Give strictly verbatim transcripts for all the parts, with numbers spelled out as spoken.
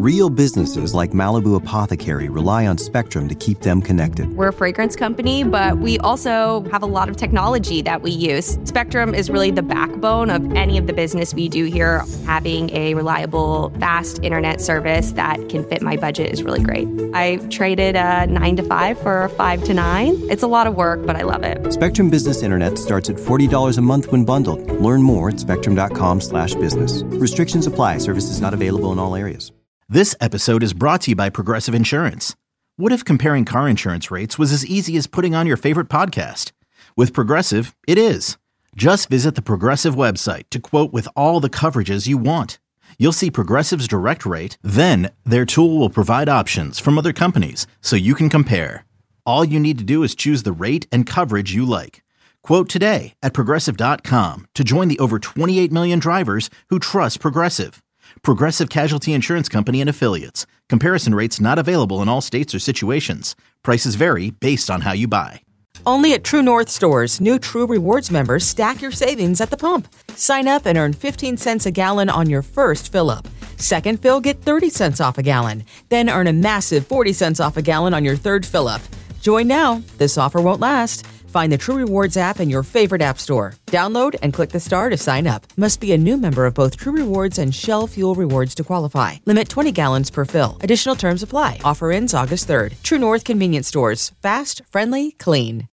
Real businesses like Malibu Apothecary rely on Spectrum to keep them connected. We're a fragrance company, but we also have a lot of technology that we use. Spectrum is really the backbone of any of the business we do here. Having a reliable, fast internet service that can fit my budget is really great. I traded a nine to five for a five to nine. It's a lot of work, but I love it. Spectrum Business Internet starts at forty dollars a month when bundled. Learn more at spectrum.com slash business. Restrictions apply. Services not available in all areas. This episode is brought to you by Progressive Insurance. What if comparing car insurance rates was as easy as putting on your favorite podcast? With Progressive, it is. Just visit the Progressive website to quote with all the coverages you want. You'll see Progressive's direct rate, then their tool will provide options from other companies so you can compare. All you need to do is choose the rate and coverage you like. Quote today at progressive dot com to join the over twenty-eight million drivers who trust Progressive. Progressive Casualty Insurance Company and Affiliates. Comparison rates not available in all states or situations. Prices vary based on how you buy. Only at True North stores, new True Rewards members stack your savings at the pump. Sign up and earn fifteen cents a gallon on your first fill-up. Second fill, get thirty cents off a gallon. Then earn a massive forty cents off a gallon on your third fill-up. Join now. This offer won't last. Find the True Rewards app in your favorite app store. Download and click the star to sign up. Must be a new member of both True Rewards and Shell Fuel Rewards to qualify. Limit twenty gallons per fill. Additional terms apply. Offer ends August third. True North Convenience Stores. Fast, friendly, clean.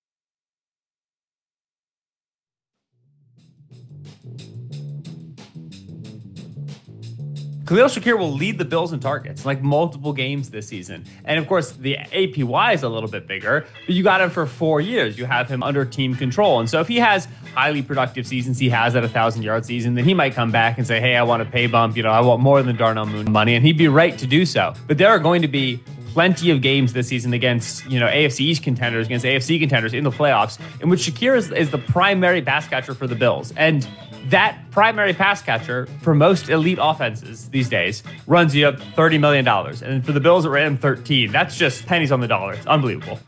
Khalil Shakir will lead the Bills in targets, like multiple games this season. And of course, the A P Y is a little bit bigger, but you got him for four years. You have him under team control. And so if he has highly productive seasons, he has at a thousand yard season, then he might come back and say, hey, I want a pay bump. You know, I want more than Darnell Mooney money. And he'd be right to do so. But there are going to be plenty of games this season against, you know, A F C East contenders, against A F C contenders in the playoffs, in which Shakir is, is the primary pass catcher for the Bills. And that primary pass catcher for most elite offenses these days runs you up thirty million dollars. And for the Bills, it ran thirteen. That's just pennies on the dollar. It's unbelievable.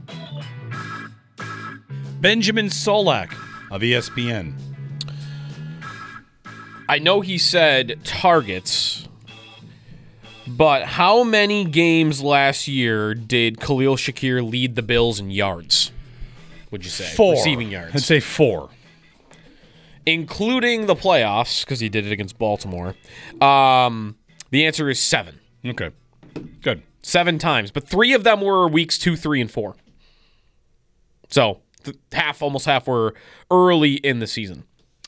Benjamin Solak of E S P N. I know he said targets, but how many games last year did Khalil Shakir lead the Bills in yards, would you say? Four. Receiving yards. I'd say four. Including the playoffs, because he did it against Baltimore. Um, the answer is seven. Okay, good. Seven times, but three of them were weeks two, three, and four. So th- half, almost half were early in the season.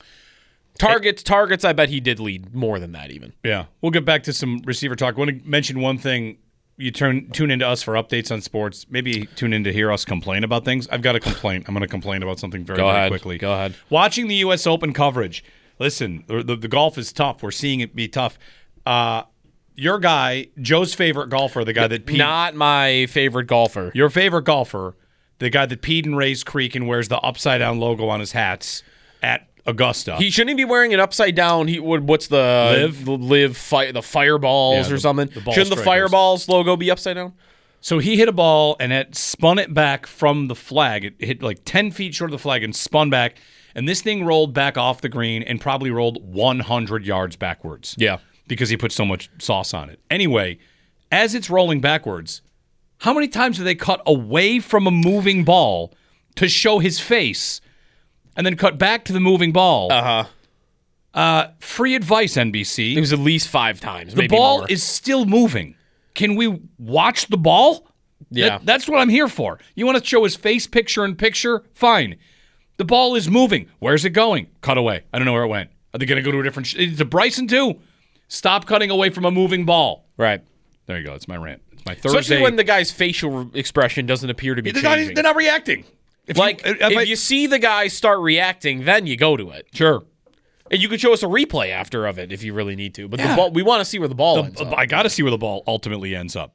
Targets, targets. I bet he did lead more than that, even. Yeah, we'll get back to some receiver talk. I want to mention one thing. You turn tune into us for updates on sports. Maybe tune in to hear us complain about things. I've got a complaint. I'm going to complain about something very, Go very ahead. quickly. Go ahead. Watching the U S Open coverage. Listen, the, the, the golf is tough. We're seeing it be tough. Uh, your guy, Joe's favorite golfer, the guy that peed. Not my favorite golfer. Your favorite golfer, the guy that peed in Rays Creek and wears the upside-down logo on his hats at Augusta. He shouldn't be wearing it upside down. He would. What's the Live? the live fi- the fireballs Yeah, or the- something? the ball Shouldn't the strikers. fireballs logo be upside down? So he hit a ball and it spun it back from the flag. It hit like ten feet short of the flag and spun back. And this thing rolled back off the green and probably rolled one hundred yards backwards. Yeah. Because he put so much sauce on it. Anyway, as it's rolling backwards, how many times do they cut away from a moving ball to show his face and then cut back to the moving ball? Uh-huh. Uh, free advice, N B C. It was at least five times. The maybe ball more. is still moving. Can we watch the ball? Yeah. That- that's what I'm here for. You want to show his face picture in picture? Fine. The ball is moving. Where's it going? Cut away. I don't know where it went. Are they going to go to a different... Sh- it's a Bryson, too. Stop cutting away from a moving ball. Right. There you go. It's my rant. It's my Thursday. Especially when the guy's facial expression doesn't appear to be they're not, changing. they're not reacting. If like, you, if, if I- you see the guy start reacting, then you go to it. Sure. And you could show us a replay after of it if you really need to. But Yeah. the ball, we want to see where the ball The- ends up. I got to see where the ball ultimately ends up.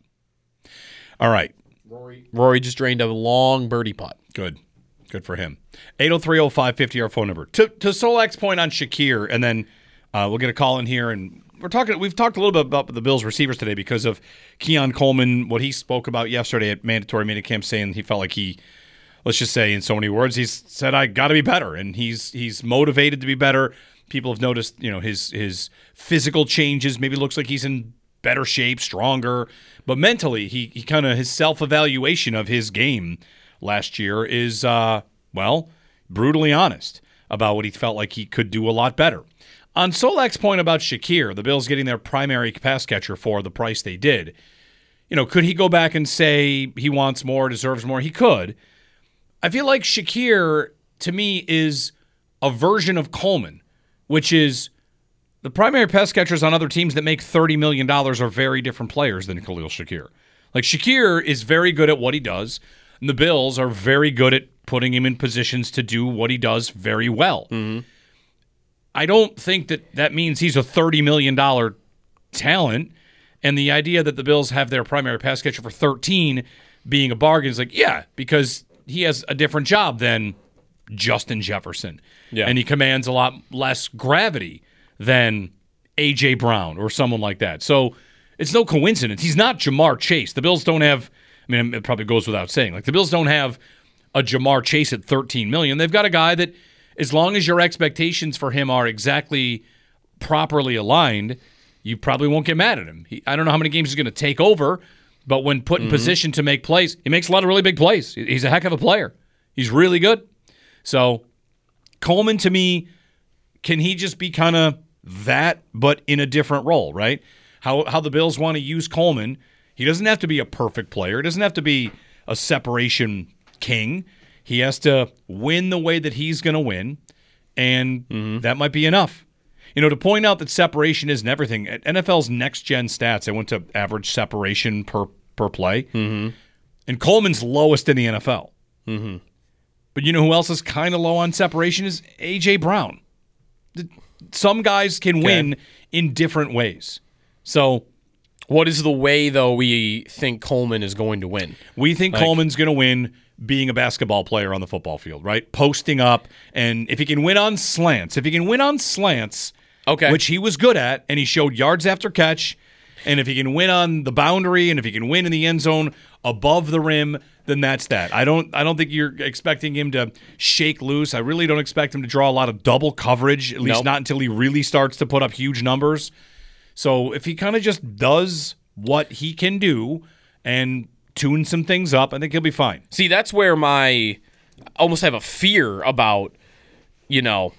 All right. Rory. Rory just drained a long birdie putt. Good. Good for him. eight oh three oh five fifty, our phone number. To to Solak's point on Shakir, and then uh, we'll get a call in here, and we're talking. We've talked a little bit about the Bills receivers today because of Keon Coleman, what he spoke about yesterday at mandatory minicamp, saying he felt like he, let's just say in so many words, he's said I got to be better, and he's he's motivated to be better. People have noticed, you know, his his physical changes. Maybe looks like he's in better shape, stronger. But mentally, he, he kind of, his self-evaluation of his game last year is, uh, well, brutally honest about what he felt like he could do a lot better. On Solak's point about Shakir, the Bills getting their primary pass catcher for the price they did, you know, could he go back and say he wants more, deserves more? He could. I feel like Shakir, to me, is a version of Coleman, which is the primary pass catchers on other teams that make thirty million dollars are very different players than Khalil Shakir. Like, Shakir is very good at what he does, and the Bills are very good at putting him in positions to do what he does very well. Mm-hmm. I don't think that that means he's a thirty million dollars talent, and the idea that the Bills have their primary pass catcher for thirteen being a bargain is like, yeah, because he has a different job than Justin Jefferson. Yeah. And he commands a lot less gravity than A J. Brown or someone like that. So it's no coincidence. He's not Jamar Chase. The Bills don't have, I mean, it probably goes without saying, like the Bills don't have a Jamar Chase at thirteen million dollars. They've got a guy that, as long as your expectations for him are exactly properly aligned, you probably won't get mad at him. He, I don't know how many games he's going to take over, but when put in mm-hmm. position to make plays, he makes a lot of really big plays. He's a heck of a player. He's really good. So Coleman, to me, can he just be kind of that, but in a different role, right? How how the Bills want to use Coleman, he doesn't have to be a perfect player. He doesn't have to be a separation king. He has to win the way that he's going to win, and mm-hmm. that might be enough. You know, to point out that separation isn't everything, at N F L's next-gen stats, I went to average separation per, per play, mm-hmm. and Coleman's lowest in the N F L. Mm-hmm. But you know who else is kind of low on separation is A J. Brown. Some guys can okay. win in different ways. So what is the way, though, we think Coleman is going to win? We think like, Coleman's going to win being a basketball player on the football field, right? Posting up, and if he can win on slants, if he can win on slants, okay. which he was good at, and he showed yards after catch, and if he can win on the boundary, and if he can win in the end zone above the rim, then that's that. I don't I don't think you're expecting him to shake loose. I really don't expect him to draw a lot of double coverage, at least nope. not until he really starts to put up huge numbers. So if he kind of just does what he can do and tune some things up, I think he'll be fine. See, that's where my I almost have a fear about, you know,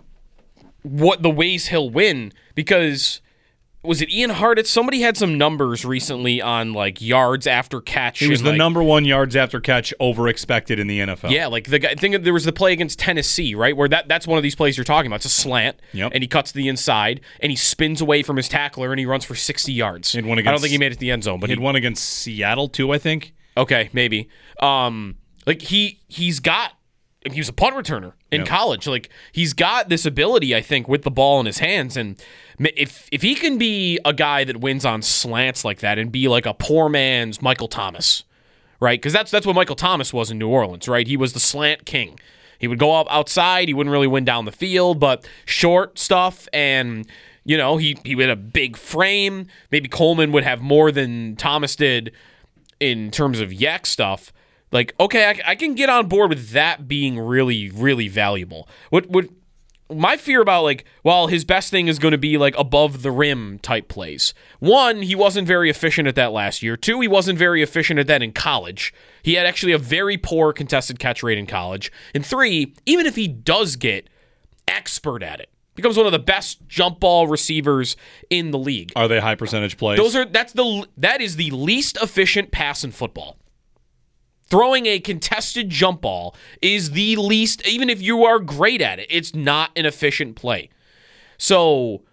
what the ways he'll win, because was it Ian Hart? Somebody had some numbers recently on like yards after catch. He was and, the like, number one yards after catch over expected in the N F L. Yeah, like the guy. Think there was the play against Tennessee, right? Where that that's one of these plays you're talking about. It's a slant, yep. and he cuts to the inside, and he spins away from his tackler, and he runs for sixty yards. He'd won against, I don't think he made it to the end zone, but he'd he won against Seattle too, I think. Okay, maybe. Um, like he he's got. He was a punt returner in yep. college. Like he's got this ability, I think, with the ball in his hands, and if if he can be a guy that wins on slants like that and be like a poor man's Michael Thomas, right? Because that's that's what Michael Thomas was in New Orleans, right? He was the slant king. He would go up outside. He wouldn't really win down the field, but short stuff, and you know he he had a big frame. Maybe Coleman would have more than Thomas did in terms of yak stuff. Like, okay, I, I can get on board with that being really, really valuable. What would my fear about, like, well, his best thing is going to be, like, above the rim type plays. One, he wasn't very efficient at that last year. Two, he wasn't very efficient at that in college. He had actually a very poor contested catch rate in college. And three, even if he does get expert at it, becomes one of the best jump ball receivers in the league. Are they high percentage plays? Those are that's the that is the least efficient pass in football. Throwing a contested jump ball is the least, even if you are great at it, it's not an efficient play. So,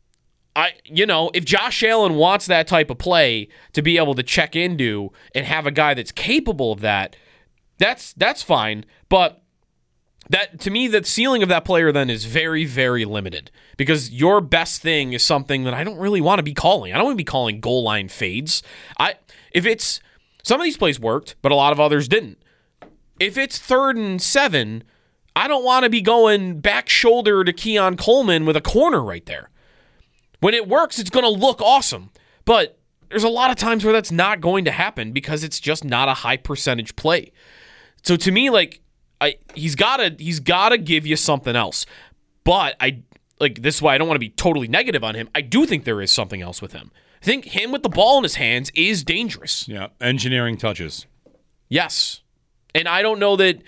I, you know, if Josh Allen wants that type of play to be able to check into and have a guy that's capable of that, that's that's fine. But that to me, the ceiling of that player then is very, very limited, because your best thing is something that I don't really want to be calling. I don't want to be calling goal line fades. I if it's Some of these plays worked, but a lot of others didn't. If it's third and seven, I don't want to be going back shoulder to Keon Coleman with a corner right there. When it works, it's going to look awesome. But there's a lot of times where that's not going to happen because it's just not a high percentage play. So to me, like, I he's gotta he's gotta give you something else. But I like this is why I don't want to be totally negative on him. I do think there is something else with him. I think him with the ball in his hands is dangerous. Yeah, engineering touches. Yes. And I don't know that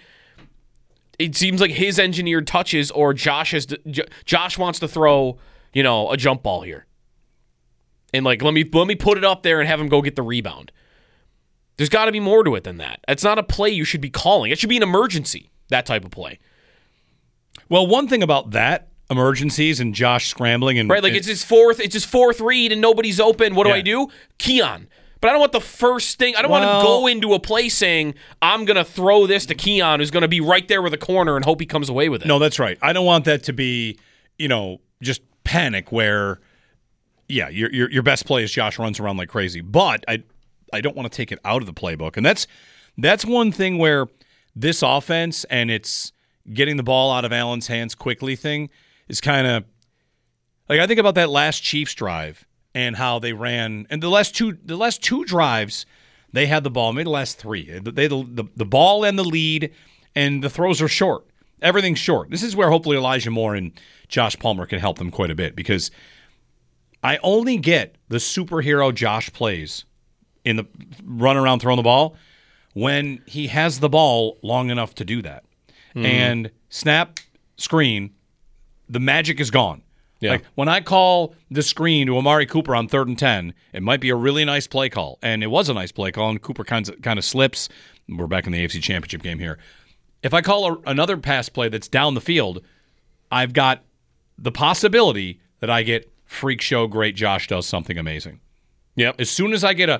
it seems like his engineered touches or Josh has Josh wants to throw, you know, a jump ball here. And like let me let me put it up there and have him go get the rebound. There's got to be more to it than that. It's not a play you should be calling. It should be an emergency, that type of play. Well, one thing about that, emergencies and Josh scrambling and right, like and, it's his fourth, it's his fourth read and nobody's open. What do Yeah. I do? Keon. But I don't want the first thing. I don't want Well- to go into a play saying I'm gonna throw this to Keon, who's gonna be right there with the corner and hope he comes away with it. No, that's right. I don't want that to be, you know, just panic where, yeah, your your, your best play is Josh runs around like crazy. But I I don't want to take it out of the playbook, and that's that's one thing where this offense and it's getting the ball out of Allen's hands quickly thing is kind of like I think about that last Chiefs drive and how they ran, and the last two the last two drives they had the ball, maybe the last three. They had the, the, the ball and the lead, and the throws are short. Everything's short. This is where hopefully Elijah Moore and Josh Palmer can help them quite a bit because I only get the superhero Josh plays in the run around throwing the ball when he has the ball long enough to do that. Mm. And snap, screen, the magic is gone. Yeah. Like when I call the screen to Amari Cooper on third and ten, it might be a really nice play call. And it was a nice play call, and Cooper kind of, kind of slips. We're back in the A F C Championship game here. If I call a, another pass play that's down the field, I've got the possibility that I get freak show great Josh does something amazing. Yep. As soon as I get a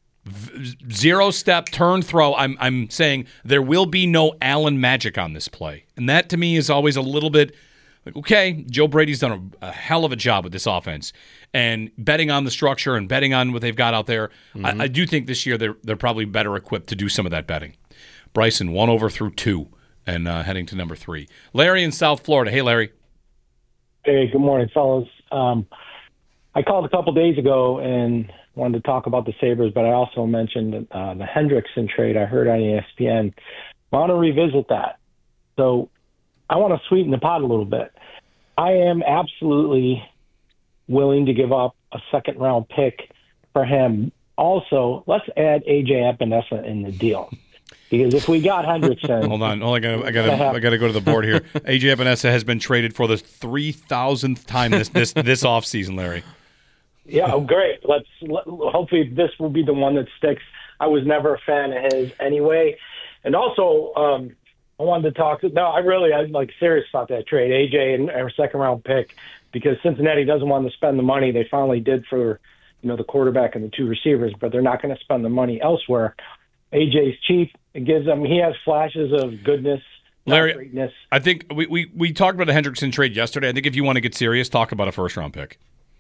v- zero step turn throw, I'm I'm saying there will be no Allen magic on this play. And that to me is always a little bit like, okay, Joe Brady's done a, a hell of a job with this offense. And betting on the structure and betting on what they've got out there, mm-hmm. I, I do think this year they're they're probably better equipped to do some of that betting. Bryson, one over through two, and uh, heading to number three. Larry in South Florida. Hey, Larry. Hey, good morning, fellas. Um, I called a couple days ago and wanted to talk about the Sabres, but I also mentioned uh, the Hendrickson trade I heard on E S P N. I want to revisit that. So I want to sweeten the pot a little bit. I am absolutely willing to give up a second-round pick for him. Also, let's add A J Epinesa in the deal. Because if we got Hendrickson... Hold on. Oh, I got I gotta, I gotta go to the board here. A J Epinesa has been traded for the three thousandth time this this, this offseason, Larry. Yeah, oh, great. Let's let, hopefully this will be the one that sticks. I was never a fan of his anyway. And also, um, I wanted to talk... No, I really, I'm like serious about that trade. A J and our second-round pick, because Cincinnati doesn't want to spend the money. They finally did for, you know, the quarterback and the two receivers, but they're not going to spend the money elsewhere. A J's cheap. It gives them. He has flashes of goodness, Larry. Greatness. I think we, we we talked about a Hendrickson trade yesterday. I think if you want to get serious, talk about a first round pick.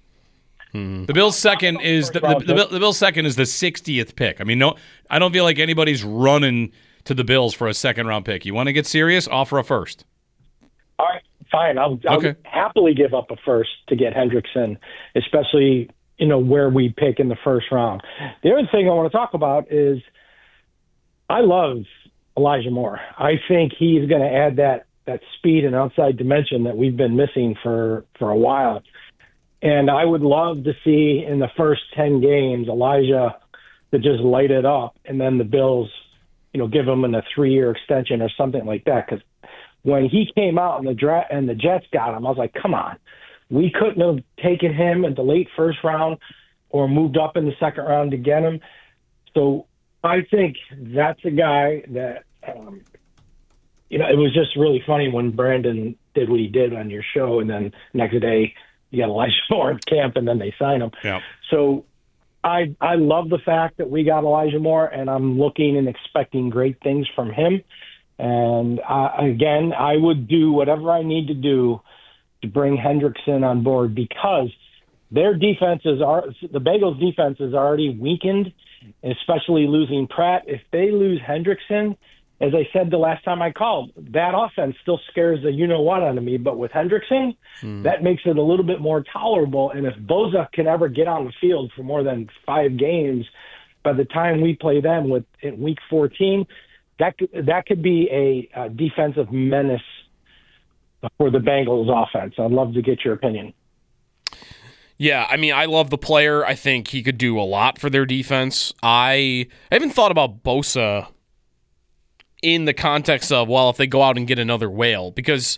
Hmm. The Bills' second is the, the, the, the Bills' second is the sixtieth pick. I mean, no, I don't feel like anybody's running to the Bills for a second round pick. You want to get serious? Offer a first. All right, fine. I'll, I'll okay. happily give up a first to get Hendrickson, especially you know where we pick in the first round. The other thing I want to talk about is. I love Elijah Moore. I think he's going to add that that speed and outside dimension that we've been missing for, for a while. And I would love to see in the first ten games Elijah to just light it up, and then the Bills, you know, give him a three-year extension or something like that. Because when he came out and the dra- and the Jets got him, I was like, come on, we couldn't have taken him in the late first round or moved up in the second round to get him. So. I think that's a guy that, um, you know, it was just really funny when Brandon did what he did on your show, and then next day you got Elijah Moore at camp, and then they sign him. Yeah. So I I love the fact that we got Elijah Moore, and I'm looking and expecting great things from him. And uh, again, I would do whatever I need to do to bring Hendrickson on board because their defenses are the Bengals' defense is already weakened. Especially losing Pratt. If they lose Hendrickson, as I said the last time I called, that offense still scares the you-know-what out of me. But with Hendrickson, mm. that makes it a little bit more tolerable. And if Bosa can ever get on the field for more than five games, by the time we play them with in week fourteen, that could, that could be a, a defensive menace for the Bengals offense. I'd love to get your opinion. Yeah, I mean, I love the player. I think he could do a lot for their defense. I, I haven't thought about Bosa in the context of, well, if they go out and get another whale, because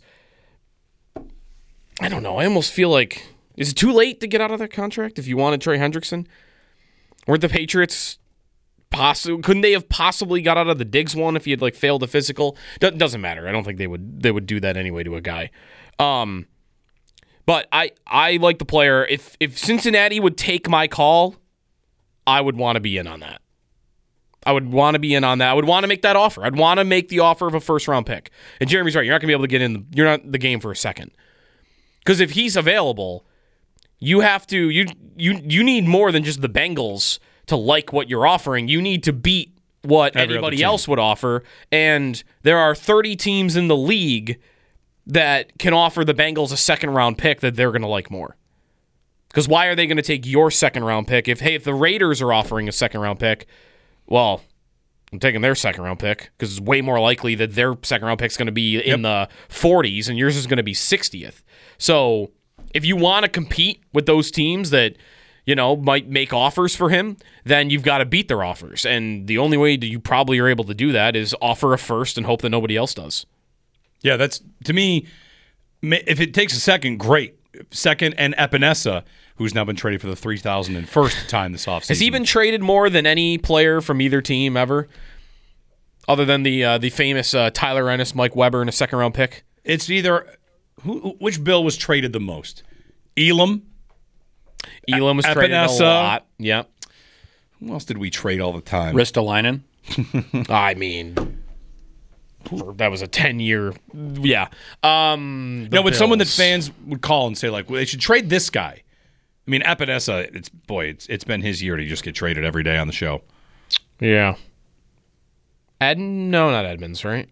I don't know. I almost feel like, is it too late to get out of that contract if you wanted Trey Hendrickson? Weren't the Patriots possibly, couldn't they have possibly got out of the Diggs one if he had like failed a physical? Do- doesn't matter. I don't think they would they would do that anyway to a guy. Um, but I I like the player. If if Cincinnati would take my call, I would want to be in on that. I would want to be in on that. I would want to make that offer. I'd want to make the offer of a first round pick. And Jeremy's right. You're not going to be able to get in. The, you're not in the game for a second. Because if he's available, you have to you you you need more than just the Bengals to like what you're offering. You need to beat what Every anybody else would offer. And there are thirty teams in the league that can offer the Bengals a second round pick that they're going to like more. Because why are they going to take your second round pick? If hey, if the Raiders are offering a second round pick, well, I'm taking their second round pick because it's way more likely that their second round pick is going to be in the forties and yours is going to be sixtieth. So if you want to compete with those teams that, you know, might make offers for him, then you've got to beat their offers. And the only way that you probably are able to do that is offer a first and hope that nobody else does. Yeah, that's, to me, if it takes a second, great. Second and Epinesa, who's now been traded for the three thousand first time this offseason. Has he been traded more than any player from either team ever? Other than the uh, the famous uh, Tyler Ennis, Mike Weber, and a second-round pick? It's either, who, which Bill was traded the most? Elam? Elam was Epinesa. traded a lot. Yeah. Who else did we trade all the time? Ristolainen. I mean, that was a ten-year, yeah. Um, no, but Bills. someone that fans would call and say, like, well, they should trade this guy. I mean, Epinesa, it's boy, it's it's been his year to just get traded every day on the show. Yeah. Ed, no, not Edmonds, right?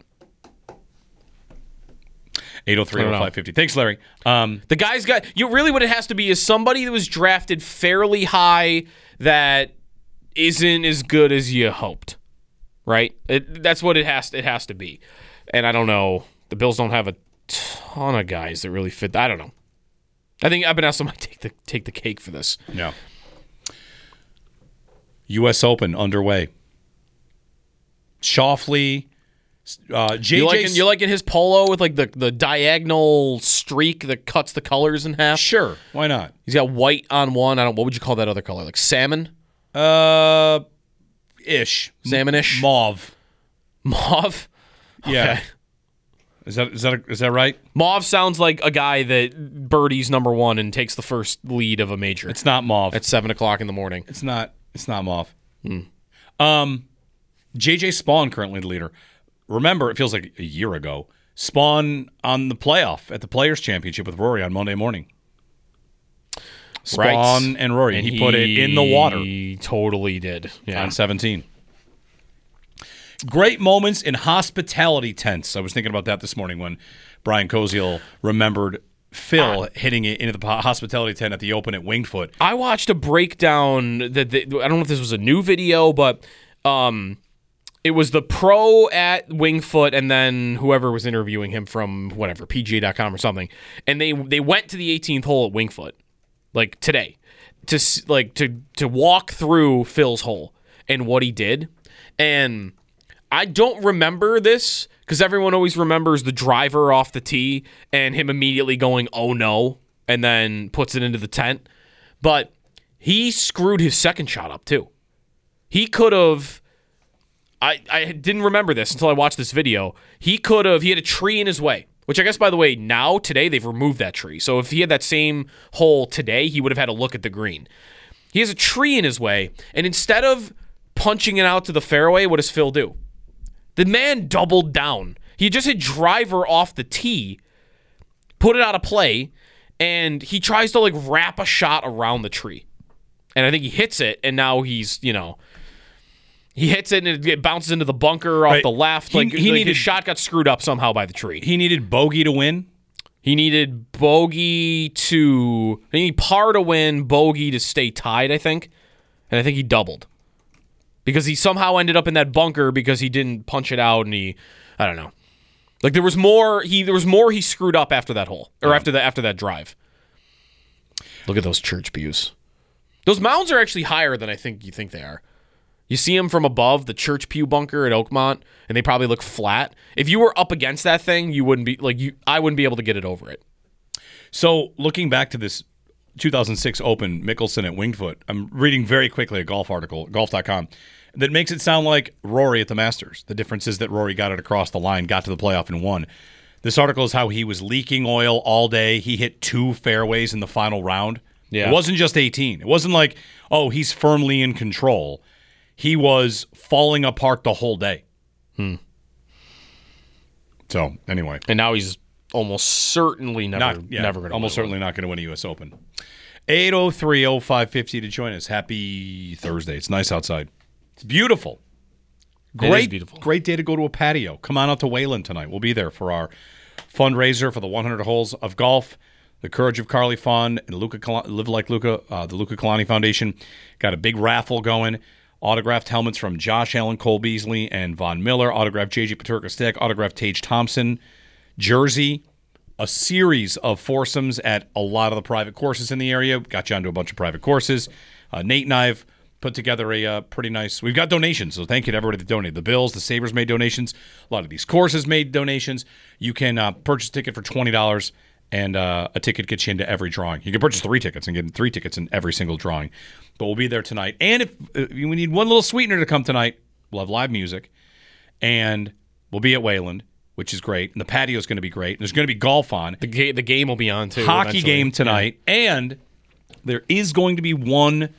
eight oh three oh five fifty. Thanks, Larry. Um, the guy's got, you really what it has to be is somebody that was drafted fairly high that isn't as good as you hoped, right? It, that's what it has, it has to be. And I don't know, the Bills don't have a ton of guys that really fit. I don't know. I think Epinesa might take the take the cake for this. Yeah. U S Open underway. Schauffele, uh, J J. You liking, you liking his polo with like the, the diagonal streak that cuts the colors in half? Sure, why not? He's got white on one. I don't. What would you call that other color? Like salmon? Uh, ish. Salmonish. Mauve. Mauve. Yeah. Okay. Is that is that a, is that right? Mauve sounds like a guy that birdies number one and takes the first lead of a major. It's not mauve. At seven o'clock in the morning. It's not. It's not mauve. Hmm. Um, J J Spawn currently the leader. Remember, it feels like a year ago. Spawn on the playoff at the Players Championship with Rory on Monday morning. Spawn Right. and Rory, and he, he put it in the water. He totally did. Yeah. On seventeen. Great moments in hospitality tents. I was thinking about that this morning when Brian Koziel remembered Phil hitting it into the hospitality tent at the Open at Winged Foot. I watched a breakdown that they, I don't know if this was a new video, but um, it was the pro at Winged Foot and then whoever was interviewing him from whatever, P G A dot com or something. And they they went to the eighteenth hole at Winged Foot, like today, to like to to walk through Phil's hole and what he did. And I don't remember this because everyone always remembers the driver off the tee and him immediately going, oh no, and then puts it into the tent. But he screwed his second shot up too. He could have, I, I didn't remember this until I watched this video. He could have, he had a tree in his way, which I guess, by the way, now, today, they've removed that tree. So if he had that same hole today, he would have had a look at the green. He has a tree in his way, and instead of punching it out to the fairway, what does Phil do? The man doubled down. He just hit driver off the tee, put it out of play, and he tries to like wrap a shot around the tree. And I think he hits it, and now he's, you know, he hits it and it bounces into the bunker off right. the left. He, like, he like needed, his shot got screwed up somehow by the tree. He needed bogey to win? He needed bogey to, he needed par to win, bogey to stay tied, I think. And I think he doubled. Because he somehow ended up in that bunker because he didn't punch it out and he, I don't know. Like there was more he there was more he screwed up after that hole or yeah. after the after that drive. Look at those church pews. Those mounds are actually higher than I think you think they are. You see them from above, the church pew bunker at Oakmont, and they probably look flat. If you were up against that thing, you wouldn't be like you. I wouldn't be able to get it over it. So looking back to this two thousand six Open, Mickelson at Winged Foot, I'm reading very quickly a golf article, golf dot com, that makes it sound like Rory at the Masters. The difference is that Rory got it across the line, got to the playoff, and won. This article is how he was leaking oil all day. He hit two fairways in the final round. Yeah. It wasn't just eighteen. It wasn't like, oh, he's firmly in control. He was falling apart the whole day. Hmm. So, anyway. And now he's almost certainly never, not, yeah, never going to Almost certainly not going to win a U S Open. eight oh three oh five fifty to join us. Happy Thursday. It's nice outside. It's beautiful. Great, it is beautiful. Great day to go to a patio. Come on out to Wayland tonight. We'll be there for our fundraiser for the one hundred holes of golf. The Courage of Carly Fund and Luca Kal- Live Like Luca, uh, the Luca Kalani Foundation. Got a big raffle going. Autographed helmets from Josh Allen, Cole Beasley, and Von Miller. Autographed J J Paterka-Stick. Autographed Tage Thompson. Jersey. A series of foursomes at a lot of the private courses in the area. Got you onto a bunch of private courses. Uh, Nate and I have put together a uh, pretty nice... We've got donations, so thank you to everybody that donated. The Bills, the Sabres made donations. A lot of these courses made donations. You can uh, purchase a ticket for twenty dollars, and uh, a ticket gets you into every drawing. You can purchase three tickets and get three tickets in every single drawing. But we'll be there tonight. And if, if we need one little sweetener to come tonight, we'll have live music. And we'll be at Wayland, which is great. And the patio is going to be great. And there's going to be golf on. The, ga- the game will be on, too. Hockey eventually. game tonight. Yeah. And there is going to be one,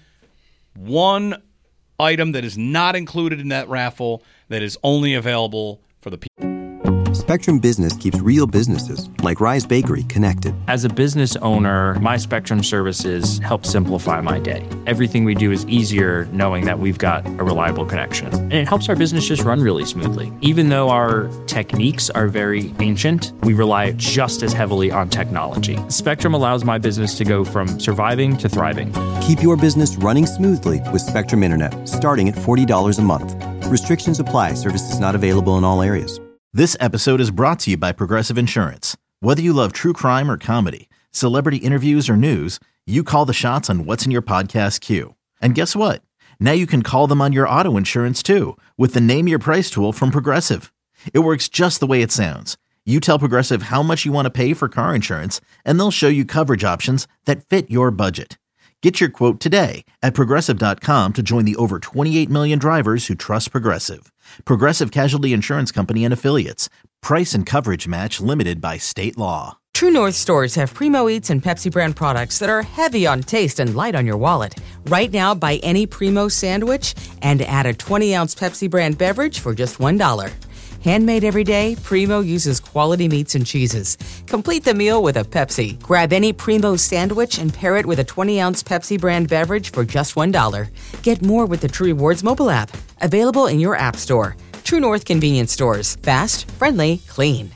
one item that is not included in that raffle that is only available for the people. Spectrum Business keeps real businesses, like Rise Bakery, connected. As a business owner, my Spectrum services help simplify my day. Everything we do is easier knowing that we've got a reliable connection. And it helps our business just run really smoothly. Even though our techniques are very ancient, we rely just as heavily on technology. Spectrum allows my business to go from surviving to thriving. Keep your business running smoothly with Spectrum Internet, starting at forty dollars a month. Restrictions apply. Services not available in all areas. This episode is brought to you by Progressive Insurance. Whether you love true crime or comedy, celebrity interviews or news, you call the shots on what's in your podcast queue. And guess what? Now you can call them on your auto insurance too with the Name Your Price tool from Progressive. It works just the way it sounds. You tell Progressive how much you want to pay for car insurance, and they'll show you coverage options that fit your budget. Get your quote today at Progressive dot com to join the over twenty-eight million drivers who trust Progressive. Progressive Casualty Insurance Company and Affiliates. Price and coverage match limited by state law. True North stores have Primo Eats and Pepsi brand products that are heavy on taste and light on your wallet. Right now, buy any Primo sandwich and add a twenty-ounce Pepsi brand beverage for just one dollar. Handmade every day, Primo uses quality meats and cheeses. Complete the meal with a Pepsi. Grab any Primo sandwich and pair it with a twenty-ounce Pepsi brand beverage for just one dollar. Get more with the True Rewards mobile app. Available in your app store. True North convenience stores. Fast, friendly, clean.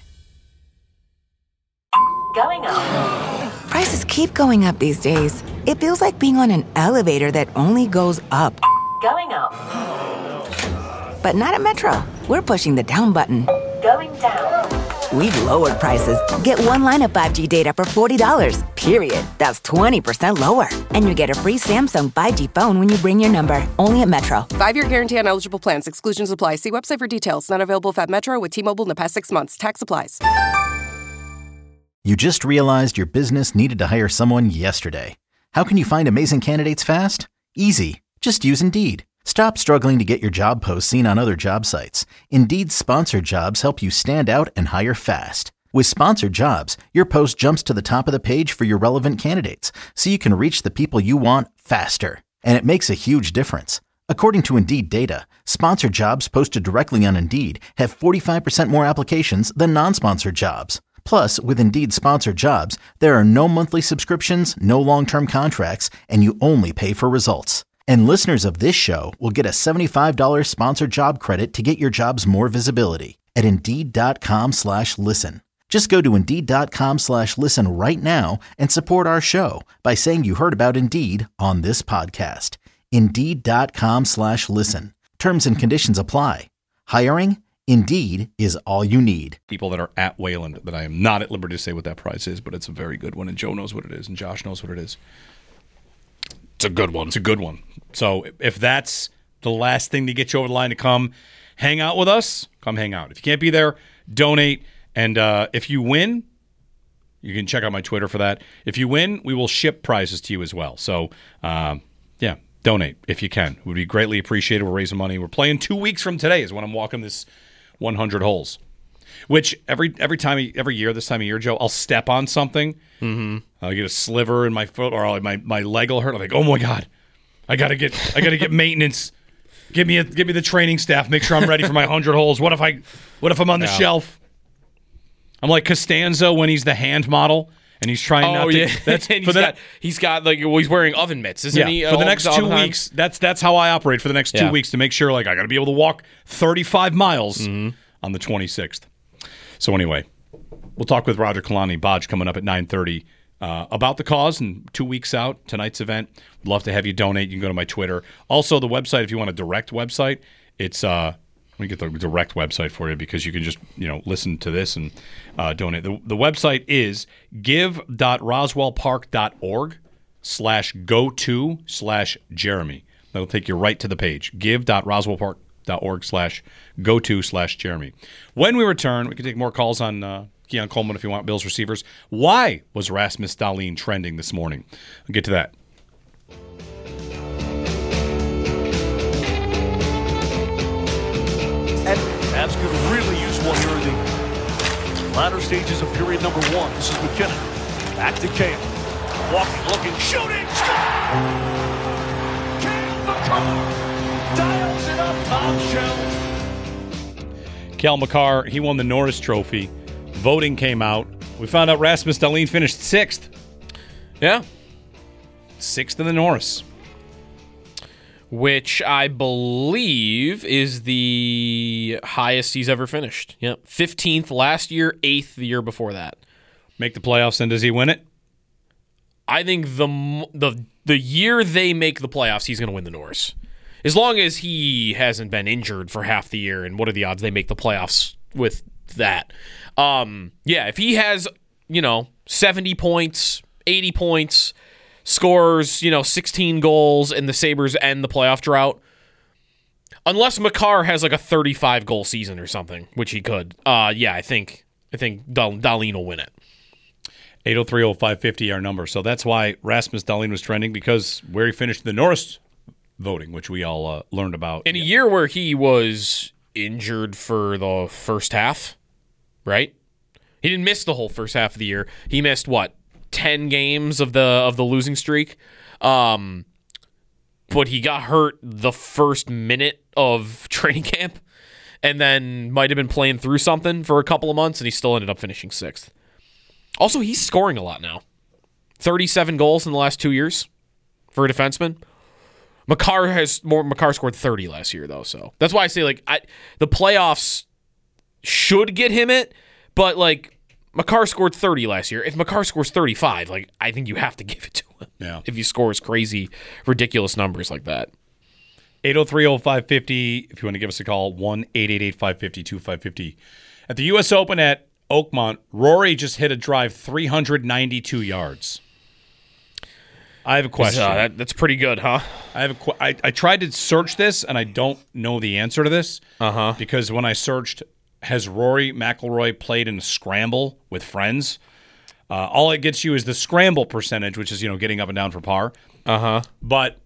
Going up. Prices keep going up these days. It feels like being on an elevator that only goes up. Going up. But not at Metro. We're pushing the down button. Going down. We've lowered prices. Get one line of five G data for forty dollars, period. That's twenty percent lower. And you get a free Samsung five G phone when you bring your number. Only at Metro. Five-year guarantee on eligible plans. Exclusions apply. See website for details. Not available at Metro with T-Mobile in the past six months. Tax applies. You just realized your business needed to hire someone yesterday. How can you find amazing candidates fast? Easy. Just use Indeed. Stop struggling to get your job posts seen on other job sites. Indeed's sponsored jobs help you stand out and hire fast. With sponsored jobs, your post jumps to the top of the page for your relevant candidates, so you can reach the people you want faster. And it makes a huge difference. According to Indeed data, sponsored jobs posted directly on Indeed have forty-five percent more applications than non-sponsored jobs. Plus, with Indeed sponsored jobs, there are no monthly subscriptions, no long-term contracts, and you only pay for results. And listeners of this show will get a seventy-five dollars sponsored job credit to get your jobs more visibility at Indeed.com slash listen. Just go to Indeed.com slash listen right now and support our show by saying you heard about Indeed on this podcast. Indeed.com slash listen. Terms and conditions apply. Hiring? Indeed is all you need. People that are at Wayland that I am not at liberty to say what that prize is, but it's a very good one, and Joe knows what it is, and Josh knows what it is. It's a good one. It's a good one. So if that's the last thing to get you over the line to come hang out with us, come hang out. If you can't be there, donate. And uh, if you win, you can check out my Twitter for that. If you win, we will ship prizes to you as well. So, uh, yeah, donate if you can. It would be greatly appreciated. We're raising money. We're playing two weeks from today is when I'm walking this one hundred holes, which every every time every year this time of year, Joe, I'll step on something. Mm-hmm. I'll get a sliver in my foot, or my my leg will hurt. I'm like, oh my god, I gotta get I gotta get maintenance. Give me a give me the training staff. Make sure I'm ready for my hundred holes. What if I what if I'm on the yeah. shelf? I'm like Costanzo when he's the hand model and he's trying oh, not to. Yeah. That's and for he's the, got he's got like well, he's wearing oven mitts, isn't yeah, he? For the all, next all two the weeks, that's that's how I operate for the next two yeah. weeks to make sure like I got to be able to walk thirty-five miles mm-hmm. on the twenty-sixth. So anyway, we'll talk with Roger Kalani Bodge coming up at nine thirty uh, about the cause and two weeks out, tonight's event. We'd love to have you donate. You can go to my Twitter. Also, the website, if you want a direct website, it's uh, let me get the direct website for you because you can just you know listen to this and uh, donate. The, the website is give.roswellpark.org slash go to slash Jeremy. That'll take you right to the page. give.roswellpark.org dot org slash go to slash Jeremy. When we return, we can take more calls on uh, Keon Coleman if you want, Bills receivers. Why was Rasmus Dahlin trending this morning? I'll get to that. And Mavs could really use one here in the latter stages of period number one. This is McKinnon. Back to Cale. Walking, looking, shooting, score! Cale McCarr dials it up, top shelf. Cale Makar, he won the Norris Trophy. Voting came out. We found out Rasmus Dahlin finished sixth. Yeah. Sixth in the Norris. Which I believe is the highest he's ever finished. Yep. fifteenth last year, eighth the year before that. Make the playoffs, and does he win it? I think the the the year they make the playoffs, he's going to win the Norris. As long as he hasn't been injured for half the year, and what are the odds they make the playoffs with that? Um, yeah, if he has, you know, seventy points, eighty points, scores, you know, sixteen goals, and the Sabres end the playoff drought, unless Makar has like a thirty-five goal season or something, which he could, uh, yeah, I think I think Dahlin will win it. eight oh three oh five fifty our number. So that's why Rasmus Dahlin was trending, because where he finished the Norris voting, which we all uh, learned about. In a year where he was injured for the first half, right? He didn't miss the whole first half of the year. He missed, what, ten games of the of the losing streak? Um, but he got hurt the first minute of training camp and then might have been playing through something for a couple of months, and he still ended up finishing sixth. Also, he's scoring a lot now. thirty-seven goals in the last two years for a defenseman. Makar has more. Makar scored thirty last year, though, so that's why I say like I, the playoffs should get him it, but like Makar scored thirty last year. If Makar scores thirty-five, like I think you have to give it to him. Yeah. If he scores crazy, ridiculous numbers like that. eight oh three oh five fifty. If you want to give us a call, one eight eight eight five five zero two five five zero. At the U S Open at Oakmont, Rory just hit a drive three hundred ninety-two yards. I have a question. Uh, that, that's pretty good, huh? I have a. Qu- I, I tried to search this, and I don't know the answer to this. Uh huh. Because when I searched, has Rory McIlroy played in a scramble with friends? Uh, all it gets you is the scramble percentage, which is you know getting up and down for par. Uh huh. But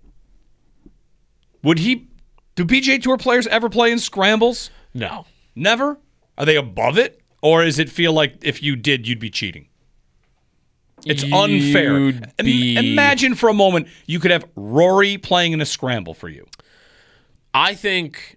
would he? Do P G A Tour players ever play in scrambles? No, never. Are they above it, or does it feel like if you did, you'd be cheating? It's unfair. Be... Imagine for a moment you could have Rory playing in a scramble for you. I think,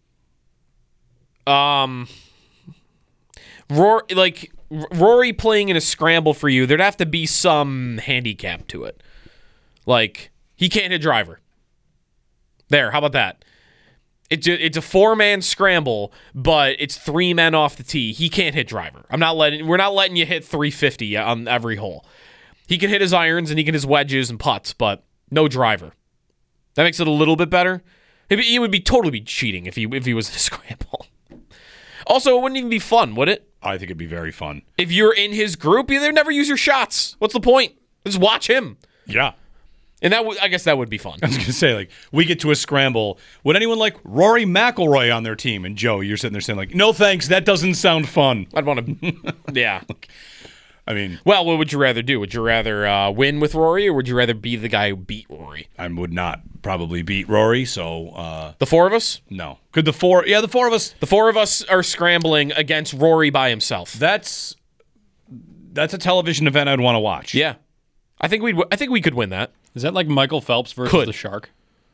um, Rory, like Rory playing in a scramble for you, there'd have to be some handicap to it. Like he can't hit driver. There, how about that? It's a, it's a four-man scramble, but it's three men off the tee. He can't hit driver. I'm not letting. We're not letting you hit three fifty on every hole. He can hit his irons and he can hit his wedges and putts, but no driver. That makes it a little bit better. He would be totally be cheating if he if he was in a scramble. Also, it wouldn't even be fun, would it? I think it'd be very fun. If you're in his group, you'd never use your shots. What's the point? Just watch him. Yeah. And that w- I guess that would be fun. I was going to say, like, we get to a scramble. Would anyone like Rory McIlroy on their team? And Joe, you're sitting there saying, like, no thanks, that doesn't sound fun. I'd want to, yeah. I mean, well, what would you rather do? Would you rather uh, win with Rory, or would you rather be the guy who beat Rory? I would not probably beat Rory, so... Uh, the four of us? No. Could the four... Yeah, the four of us... The four of us are scrambling against Rory by himself. That's... That's a television event I'd want to watch. Yeah. I think we'd. I think we could win that. Is that like Michael Phelps versus Could. the Shark?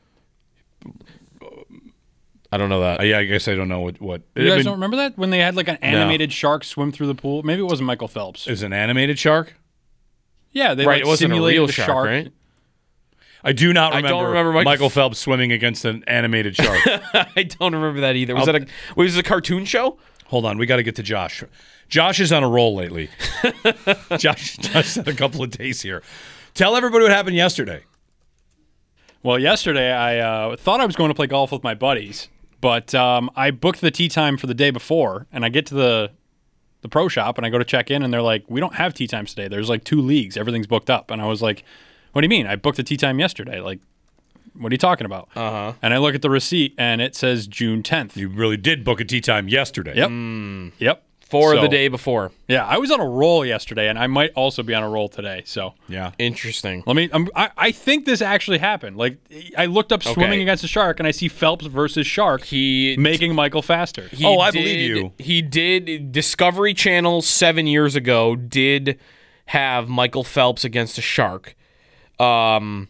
I don't know that. Uh, yeah, I guess I don't know what. what you guys been, don't remember that when they had like an animated no. shark swim through the pool? Maybe it wasn't Michael Phelps. It was an animated shark. Yeah, they right. like it wasn't simulated a real the shark, shark, right? I do not remember, I don't remember Michael, Michael Phelps swimming against an animated shark. I don't remember that either. Was I'll, that a was it a cartoon show? Hold on, we got to get to Josh. Josh is on a roll lately. Josh, Josh had a couple of days here. Tell everybody what happened yesterday. Well, yesterday I uh, thought I was going to play golf with my buddies, but um, I booked the tee time for the day before, and I get to the the pro shop, and I go to check in, and they're like, we don't have tee times today. There's like two leagues. Everything's booked up. And I was like, what do you mean? I booked the tee time yesterday. Like, what are you talking about? Uh-huh. And I look at the receipt, and it says June tenth. You really did book a tee time yesterday. Yep. Mm. Yep. For so, the day before. Yeah, I was on a roll yesterday, and I might also be on a roll today. So yeah, interesting. Let me. I'm, I I think this actually happened. Like I looked up swimming okay. against a shark, and I see Phelps versus Shark. He making Michael faster. Oh, I did, believe you. He did. Discovery Channel seven years ago did have Michael Phelps against a shark. Um,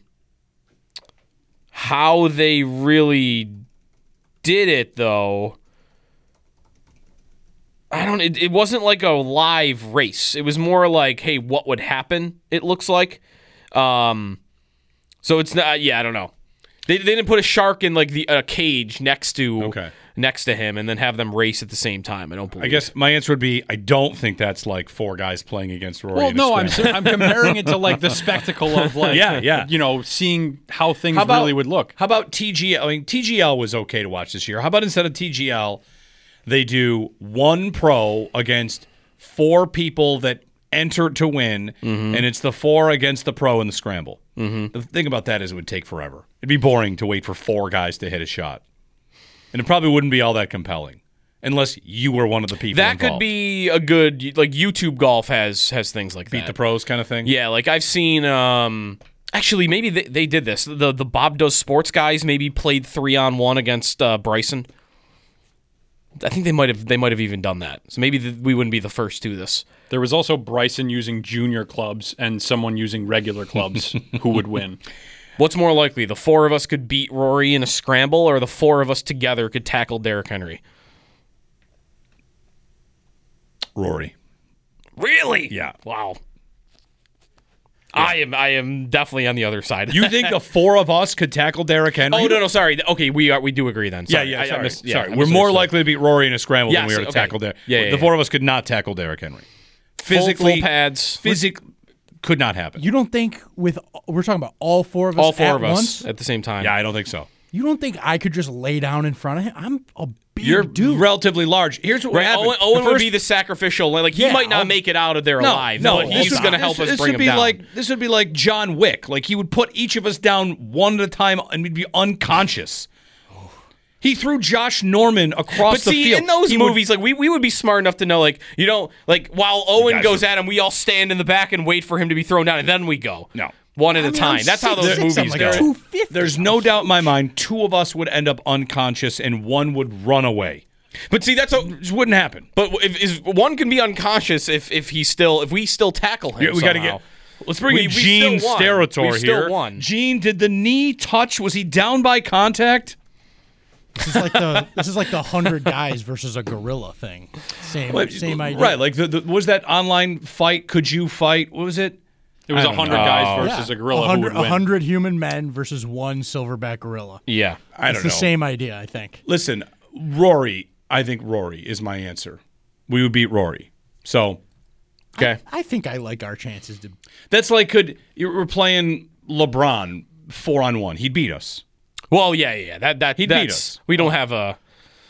how they really did it, though. I don't. It, it wasn't like a live race. It was more like, hey, what would happen? It looks like. Um, so it's not. Yeah, I don't know. They, they didn't put a shark in like the a cage next to okay. next to him and then have them race at the same time. I don't believe. I guess my answer would be I don't think that's like four guys playing against Rory. Well, in a no, I'm scramble. I'm comparing it to like the spectacle of like yeah, yeah. you know, seeing how things how about, really would look. How about T G L? I mean, T G L was okay to watch this year. How about instead of T G L? They do one pro against four people that enter to win, mm-hmm. and it's the four against the pro in the scramble. Mm-hmm. The thing about that is it would take forever. It'd be boring to wait for four guys to hit a shot. And it probably wouldn't be all that compelling unless you were one of the people That involved. could be a good, like YouTube golf has has things like Beat that. the pros kind of thing? Yeah, like I've seen, um, actually maybe they, they did this. The, the Bob Does Sports guys maybe played three on one against uh, Bryson. I think they might have they might have even done that. So maybe the, we wouldn't be the first to do this. There was also Bryson using junior clubs and someone using regular clubs who would win. What's more likely, the four of us could beat Rory in a scramble, or the four of us together could tackle Derrick Henry? Rory. Really? Yeah. Wow. Yeah. I am I am definitely on the other side. You think the four of us could tackle Derrick Henry? Oh no no sorry. Okay, we are we do agree then. Sorry. Yeah yeah. I, Sorry. I missed, yeah, sorry. I We're more misunderstood. likely to beat Rory in a scramble yes, than we are to okay. tackle Derrick. Yeah, yeah, the yeah. four of us could not tackle Derrick Henry. Full, Physically, full pads. Physically, could not happen. You don't think with we're talking about all four of us all four at of us once? at the same time? Yeah, I don't think so. You don't think I could just lay down in front of him? I'm a big You're dude. relatively large. Here's what Right, happened. Owen, Owen The first- would be the sacrificial. Like he Yeah, might not I'll- make it out of there No, alive. no, but he's this- going to help this, us this bring would him be down. Like, this would be like John Wick. Like he would put each of us down one at a time, and we'd be unconscious. He threw Josh Norman across But the see, field. in those He would- movies, like we, we would be smart enough to know, like you know, like while Owen guys goes are- at him, we all stand in the back and wait for him to be thrown down, and then we go. No. One at I a mean, time. I'm That's how those six six, I'm movies like go. two fifty. There's no doubt in my mind, two of us would end up unconscious, and one would run away. But see, that's a, It just wouldn't happen. but if is one can be unconscious if if he still if we still tackle him. Yeah, we got to somehow. get. Let's bring We- in we Gene still won. Steratore We still here. won. Gene, did the knee touch? Was he down by contact? This is like the this is like the hundred guys versus a gorilla thing. Same What- same idea. Right, like the, the was that online fight? Could you fight? What was it? It was I a don't hundred know. guys Yeah. versus a gorilla who hundred would win. hundred human men versus one silverback gorilla. Yeah, I It's don't the know. same idea, I think. Listen, Rory. I think Rory is my answer. We would beat Rory. So, okay, I think I like our chances to. that's like could you were playing LeBron four on one. He'd beat us. Well, yeah, yeah, that that He'd beat that's, us. We don't have a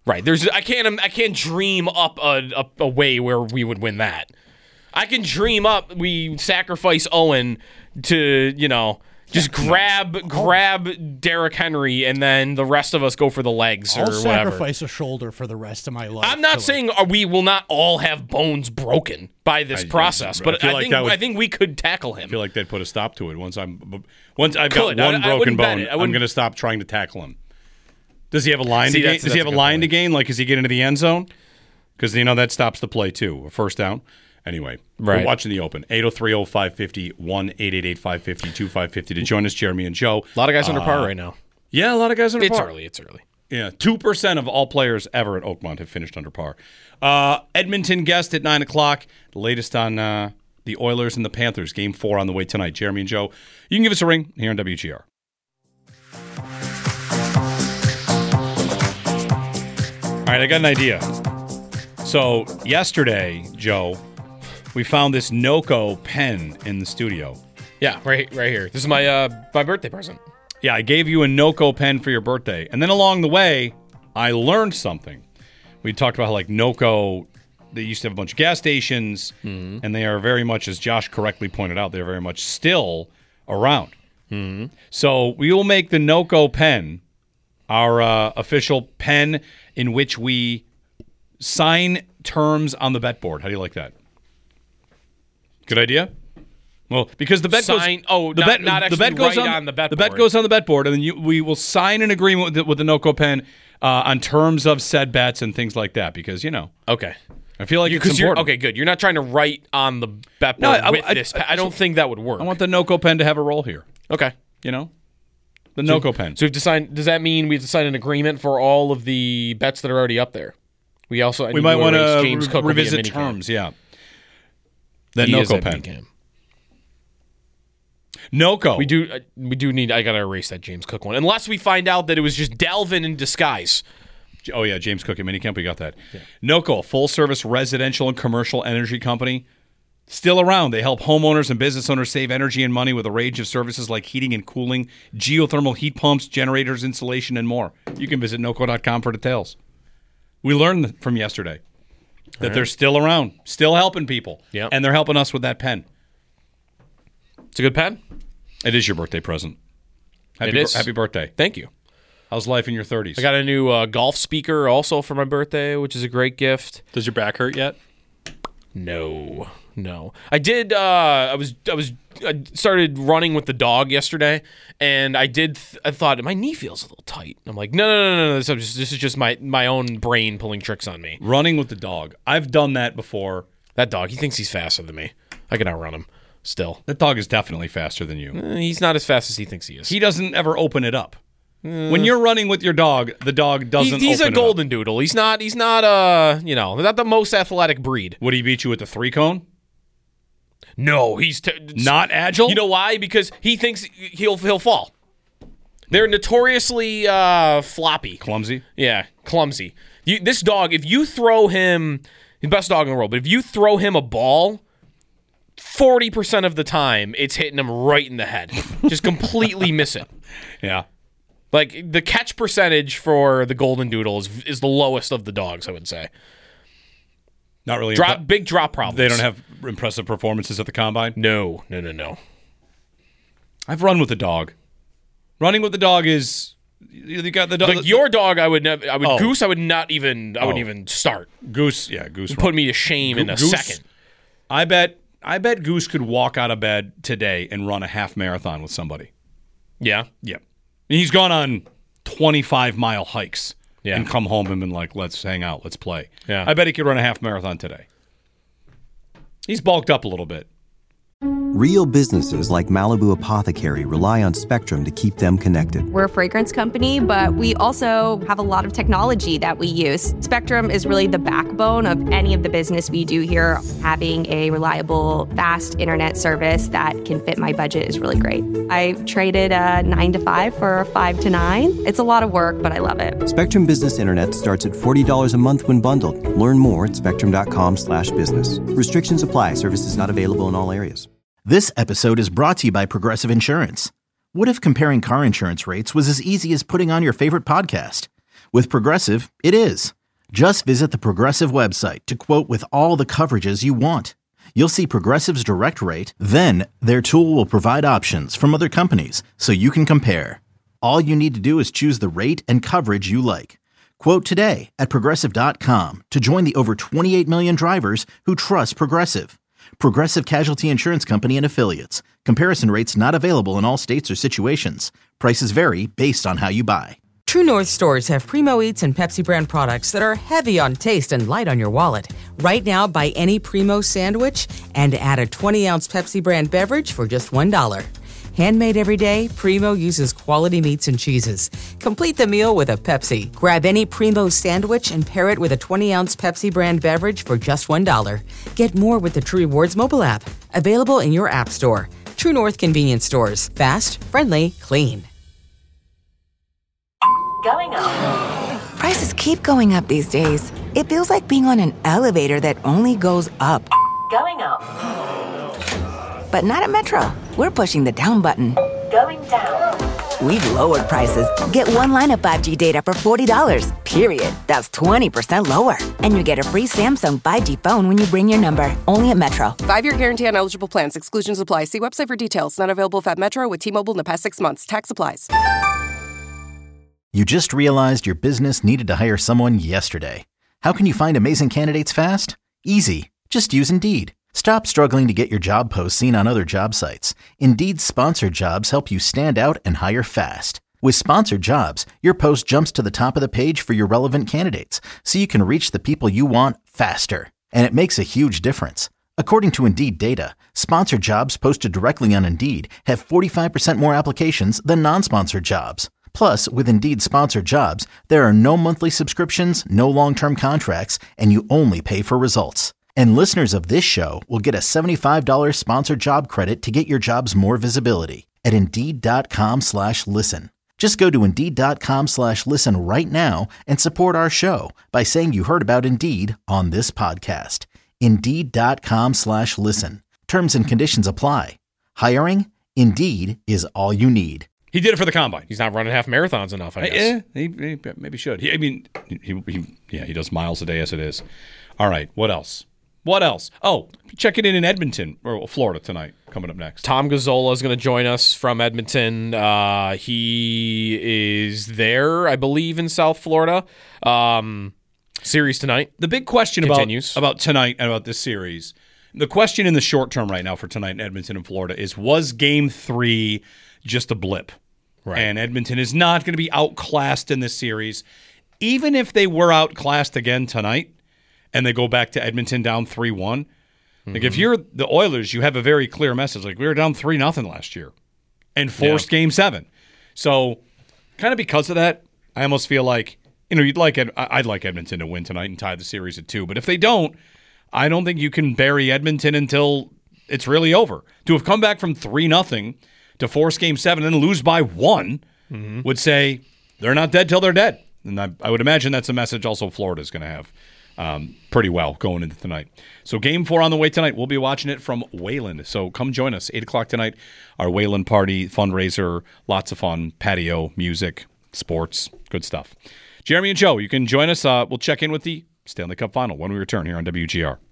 Right. There's I can't I can't dream up a, a, a way where we would win that. I can dream up we sacrifice Owen to, you know, just yeah, grab nice. grab Derrick Henry and then the rest of us go for the legs I'll or whatever. I'll sacrifice a shoulder for the rest of my life. I'm not saying like, we will not all have bones broken by this I, process, I, but I, I like think would, I think we could tackle him. I feel like they'd put a stop to it once I'm once I've got could. one I, broken bone. I'm going to stop trying to tackle him. Does he have a line See, to gain? Does he have a line point. to gain? Like, does he get into the end zone? Because, you know, that stops the play, too. A first down. Anyway, right. We're watching the Open. eight oh three oh five fifty, one eight eight eight five five zero two five five zero to join us, Jeremy and Joe. A lot of guys uh, under par right now. Yeah, a lot of guys under it's par. It's early. It's early. Yeah, two percent of all players ever at Oakmont have finished under par. Uh, Edmonton guest at nine o'clock. The latest on uh, the Oilers and the Panthers. Game four on the way tonight. Jeremy and Joe, you can give us a ring here on W G R. All right, I got an idea. So yesterday, Joe, we found this Noco pen in the studio. Yeah, right, right here. This is my uh, my birthday present. Yeah, I gave you a Noco pen for your birthday, and then along the way, I learned something. We talked about how like Noco, they used to have a bunch of gas stations, mm-hmm. and they are very much, as Josh correctly pointed out, they are very much still around. Mm-hmm. So we will make the Noco pen our uh, official pen in which we sign terms on the bet board. How do you like that? Good idea? Well, because the bet sign, goes oh, the not, bet not the bet goes right on, on the bet the board. bet goes on the bet board, and then you, we will sign an agreement with the, with the Noco pen uh, on terms of said bets and things like that. Because you know, okay, I feel like you, it's important. You're, okay, good. You're not trying to write on the bet board no, I, with I, this. I, pen. I don't think that would work. I want the Noco pen to have a role here. Okay, you know. The so, Noco pen. So we've decided, does that mean we have to sign an agreement for all of the bets that are already up there? We also we might want to James re- Cook revisit terms. Yeah. That he Noco pen. Minicam. Noco. We do. Uh, we do need. I gotta erase that James Cook one, unless we find out that it was just Dalvin in disguise. Oh yeah, James Cook at Minicamp. We got that. Yeah. Noco, a full-service residential and commercial energy company. Still around. They help homeowners and business owners save energy and money with a range of services like heating and cooling, geothermal heat pumps, generators, insulation, and more. You can visit noco dot com for details. We learned from yesterday that right. they're still around, still helping people, yep. and they're helping us with that pen. It's a good pen. It is your birthday present. Happy, it is. Happy birthday. Thank you. How's life in your thirties? I got a new uh, golf speaker also for my birthday, which is a great gift. Does your back hurt yet? No. No, I did. Uh, I was. I was. I started running with the dog yesterday, and I did. Th- I thought my knee feels a little tight. I'm like, no, no, no, no. no. This, is just, this is just my my own brain pulling tricks on me. Running with the dog. I've done that before. That dog. He thinks he's faster than me. I can outrun him. Still, that dog is definitely faster than you. Uh, he's not as fast as he thinks he is. He doesn't ever open it up. Uh, when you're running with your dog, the dog doesn't. He, he's open a golden doodle. He's not. He's not. Uh, you know, not the most athletic breed. Would he beat you with the three cone? No, he's t- not agile. You know why? Because he thinks he'll he'll fall. They're notoriously uh, floppy, clumsy. Yeah, clumsy. You, this dog, if you throw him, the best dog in the world, but if you throw him a ball, forty percent of the time it's hitting him right in the head. Just completely miss it. Yeah. Like the catch percentage for the golden doodle is, is the lowest of the dogs, I would say. Not really. Drop, big drop problems. They don't have impressive performances at the combine? No, no, no, no. I've run with the dog. Running with the dog is you got the dog. Like your dog, I would never. I would oh. Goose. I would not even. I wouldn't oh. even start. Goose, yeah, Goose. Put me to shame Go- in a Goose, second. I bet. I bet Goose could walk out of bed today and run a half marathon with somebody. Yeah. Yep. And he's gone on twenty-five mile hikes. Yeah. And come home and been like, let's hang out, let's play. Yeah. I bet he could run a half marathon today. He's bulked up a little bit. Real businesses like Malibu Apothecary rely on Spectrum to keep them connected. We're a fragrance company, but we also have a lot of technology that we use. Spectrum is really the backbone of any of the business we do here. Having a reliable, fast internet service that can fit my budget is really great. I traded a nine to five for a five to nine. It's a lot of work, but I love it. Spectrum Business Internet starts at forty dollars a month when bundled. Learn more at spectrum.com slash business. Restrictions apply. Services not available in all areas. This episode is brought to you by Progressive Insurance. What if comparing car insurance rates was as easy as putting on your favorite podcast? With Progressive, it is. Just visit the Progressive website to quote with all the coverages you want. You'll see Progressive's direct rate, then their tool will provide options from other companies so you can compare. All you need to do is choose the rate and coverage you like. Quote today at Progressive dot com to join the over twenty-eight million drivers who trust Progressive. Progressive Casualty Insurance Company and Affiliates. Comparison rates not available in all states or situations. Prices vary based on how you buy. True North stores have Primo Eats and Pepsi brand products that are heavy on taste and light on your wallet. Right now, buy any Primo sandwich and add a twenty ounce Pepsi brand beverage for just one dollar. Handmade every day, Primo uses quality meats and cheeses. Complete the meal with a Pepsi. Grab any Primo sandwich and pair it with a twenty ounce Pepsi brand beverage for just one dollar. Get more with the True Rewards mobile app. Available in your app store. True North convenience stores. Fast, friendly, clean. Going up. Prices keep going up these days. It feels like being on an elevator that only goes up. Going up. But not at Metro. We're pushing the down button. Going down. We've lowered prices. Get one line of five G data for forty dollars, period. That's twenty percent lower. And you get a free Samsung five G phone when you bring your number. Only at Metro. Five-year guarantee on eligible plans. Exclusions apply. See website for details. Not available at Metro with T-Mobile in the past six months. Tax applies. You just realized your business needed to hire someone yesterday. How can you find amazing candidates fast? Easy. Just use Indeed. Stop struggling to get your job posts seen on other job sites. Indeed's sponsored jobs help you stand out and hire fast. With sponsored jobs, your post jumps to the top of the page for your relevant candidates, so you can reach the people you want faster. And it makes a huge difference. According to Indeed data, sponsored jobs posted directly on Indeed have forty-five percent more applications than non-sponsored jobs. Plus, with Indeed sponsored jobs, there are no monthly subscriptions, no long-term contracts, and you only pay for results. And listeners of this show will get a seventy-five dollars sponsored job credit to get your jobs more visibility at Indeed.com slash listen. Just go to Indeed.com slash listen right now and support our show by saying you heard about Indeed on this podcast. Indeed.com slash listen. Terms and conditions apply. Hiring? Indeed is all you need. He did it for the combine. He's not running half marathons enough, I guess. Yeah, he, he maybe should. He, I mean, he, he, yeah, he does miles a day as it is. All right, what else? What else? Oh, checking in in Edmonton, or Florida tonight, coming up next. Tom Gazzola is going to join us from Edmonton. Uh, he is there, I believe, in South Florida. Um, series tonight. The big question continues. about, about tonight and about this series, the question in the short term right now for tonight in Edmonton and Florida is, was game three just a blip? Right. And Edmonton is not going to be outclassed in this series. Even if they were outclassed again tonight, and they go back to Edmonton down three one. Mm-hmm. Like, if you're the Oilers, you have a very clear message. Like, we were down three nothing last year and forced yeah. game seven. So, kind of because of that, I almost feel like, you know, you'd like Ed- I'd like Edmonton to win tonight and tie the series at two. But if they don't, I don't think you can bury Edmonton until it's really over. To have come back from three nothing to force game seven and lose by one mm-hmm. would say they're not dead till they're dead. And I, I would imagine that's a message also Florida's going to have. Um, pretty well going into tonight. So game four on the way tonight. We'll be watching it from Wayland. So come join us. eight o'clock tonight. Our Wayland party fundraiser. Lots of fun. Patio, music, sports. Good stuff. Jeremy and Joe, you can join us. Uh, we'll check in with the Stanley Cup Final when we return here on W G R.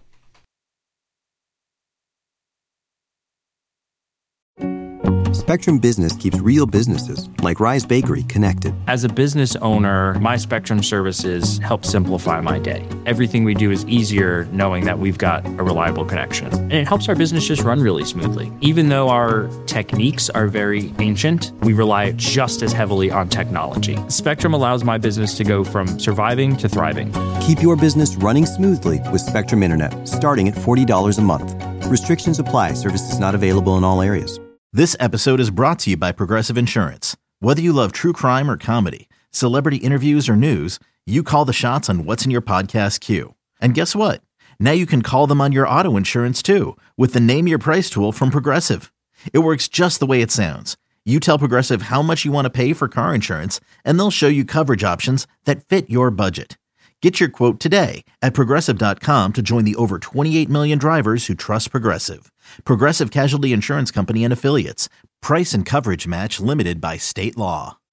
Spectrum Business keeps real businesses, like Rise Bakery, connected. As a business owner, my Spectrum services help simplify my day. Everything we do is easier knowing that we've got a reliable connection. And it helps our business just run really smoothly. Even though our techniques are very ancient, we rely just as heavily on technology. Spectrum allows my business to go from surviving to thriving. Keep your business running smoothly with Spectrum Internet, starting at forty dollars a month. Restrictions apply. Services not available in all areas. This episode is brought to you by Progressive Insurance. Whether you love true crime or comedy, celebrity interviews or news, you call the shots on what's in your podcast queue. And guess what? Now you can call them on your auto insurance too with the Name Your Price tool from Progressive. It works just the way it sounds. You tell Progressive how much you want to pay for car insurance, and they'll show you coverage options that fit your budget. Get your quote today at Progressive dot com to join the over twenty-eight million drivers who trust Progressive. Progressive Casualty Insurance Company and Affiliates. Price and coverage match limited by state law.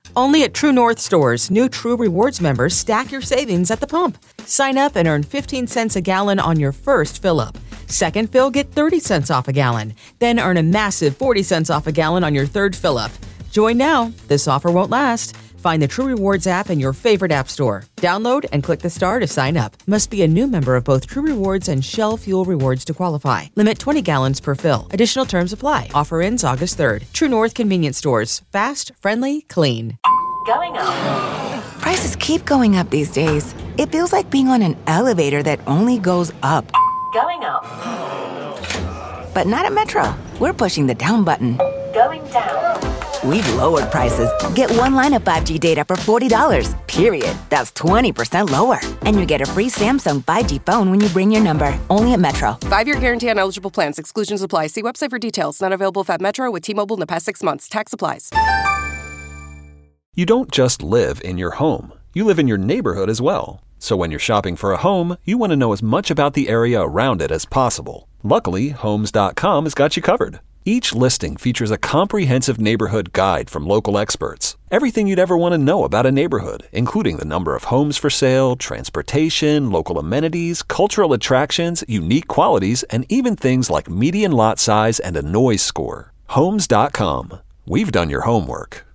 Only at True North stores, new True Rewards members stack your savings at the pump. Sign up and earn fifteen cents a gallon on your first fill-up. Second fill, get thirty cents off a gallon. Then earn a massive forty cents off a gallon on your third fill-up. Join now. This offer won't last. Find the True Rewards app in your favorite app store. Download and click the star to sign up. Must be a new member of both True Rewards and Shell Fuel Rewards to qualify. Limit twenty gallons per fill. Additional terms apply. Offer ends August third. True North Convenience Stores. Fast, friendly, clean. Going up. Prices keep going up these days. It feels like being on an elevator that only goes up. Going up. But not at Metro. We're pushing the down button. Going down. We've lowered prices. Get one line of five G data for forty dollars, period. That's twenty percent lower. And you get a free Samsung five G phone when you bring your number. Only at Metro. Five-year guarantee on eligible plans. Exclusions apply. See website for details. Not available if at Metro with T-Mobile in the past six months. Tax applies. You don't just live in your home. You live in your neighborhood as well. So when you're shopping for a home, you want to know as much about the area around it as possible. Luckily, Homes dot com has got you covered. Each listing features a comprehensive neighborhood guide from local experts. Everything you'd ever want to know about a neighborhood, including the number of homes for sale, transportation, local amenities, cultural attractions, unique qualities, and even things like median lot size and a noise score. Homes dot com. We've done your homework.